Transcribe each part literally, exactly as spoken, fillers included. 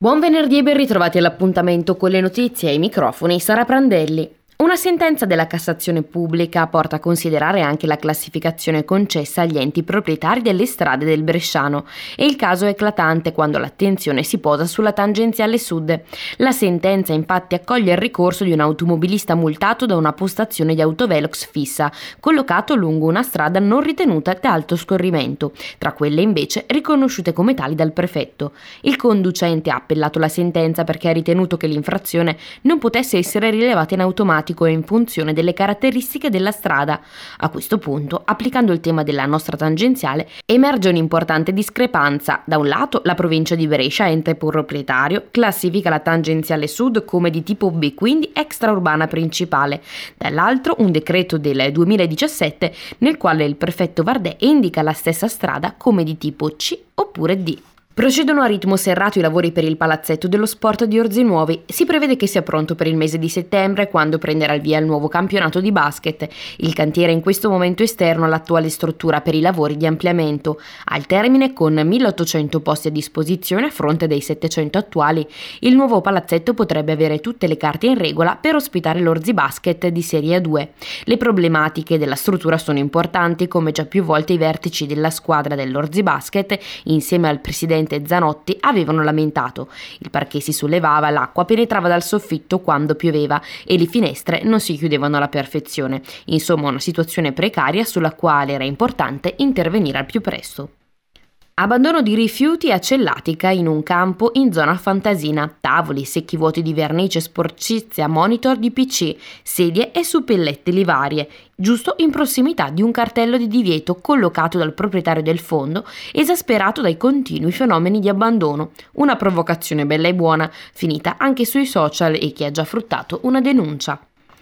Buon venerdì e ben ritrovati all'appuntamento con le notizie ai microfoni Sara Prandelli. Una sentenza della Cassazione pubblica porta a considerare anche la classificazione concessa agli enti proprietari delle strade del Bresciano e il caso è eclatante quando l'attenzione si posa sulla tangenziale sud. La sentenza infatti accoglie il ricorso di un automobilista multato da una postazione di autovelox fissa, collocato lungo una strada non ritenuta da alto scorrimento, tra quelle invece riconosciute come tali dal prefetto. Il conducente ha appellato la sentenza perché ha ritenuto che l'infrazione non potesse essere rilevata in automatico e in funzione delle caratteristiche della strada. A questo punto, applicando il tema della nostra tangenziale, emerge un'importante discrepanza. Da un lato, la provincia di Brescia, ente proprietario, classifica la tangenziale sud come di tipo B, quindi extraurbana principale. Dall'altro, un decreto del duemiladiciassette nel quale il prefetto Vardè indica la stessa strada come di tipo C oppure D. Procedono a ritmo serrato i lavori per il palazzetto dello sport di Orzinuovi. Si prevede che sia pronto per il mese di settembre, quando prenderà il via il nuovo campionato di basket. Il cantiere è in questo momento esterno all'attuale struttura per i lavori di ampliamento. Al termine, con milleottocento posti a disposizione a fronte dei settecento attuali, il nuovo palazzetto potrebbe avere tutte le carte in regola per ospitare l'Orzi Basket di Serie A due. Le problematiche della struttura sono importanti, come già più volte i vertici della squadra dell'Orzi Basket, insieme al presidente Zanotti, avevano lamentato. Il parquet si sollevava, l'acqua penetrava dal soffitto quando pioveva e le finestre non si chiudevano alla perfezione. Insomma, una situazione precaria sulla quale era importante intervenire al più presto. Abbandono di rifiuti a Cellatica in un campo in zona Fantasina, tavoli, secchi vuoti di vernice, sporcizia, monitor di P C, sedie e suppellette livarie, giusto in prossimità di un cartello di divieto collocato dal proprietario del fondo, esasperato dai continui fenomeni di abbandono. Una provocazione bella e buona, finita anche sui social e che ha già fruttato una denuncia.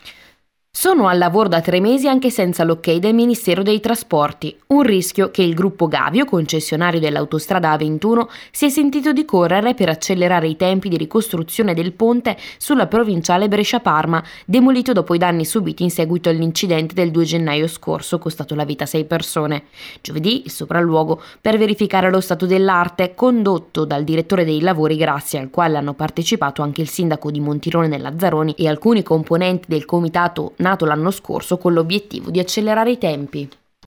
Sono al lavoro da tre mesi anche senza l'ok del Ministero dei Trasporti, un rischio che il gruppo Gavio, concessionario dell'autostrada A ventuno, si è sentito di correre per accelerare i tempi di ricostruzione del ponte sulla provinciale Brescia-Parma, demolito dopo i danni subiti in seguito all'incidente del due gennaio scorso, costato la vita a sei persone. Giovedì il sopralluogo per verificare lo stato dell'arte, condotto dal direttore dei lavori Grassi, al quale hanno partecipato anche il sindaco di Montirone Lazzaroni e alcuni componenti del comitato nato l'anno scorso con l'obiettivo di accelerare i tempi.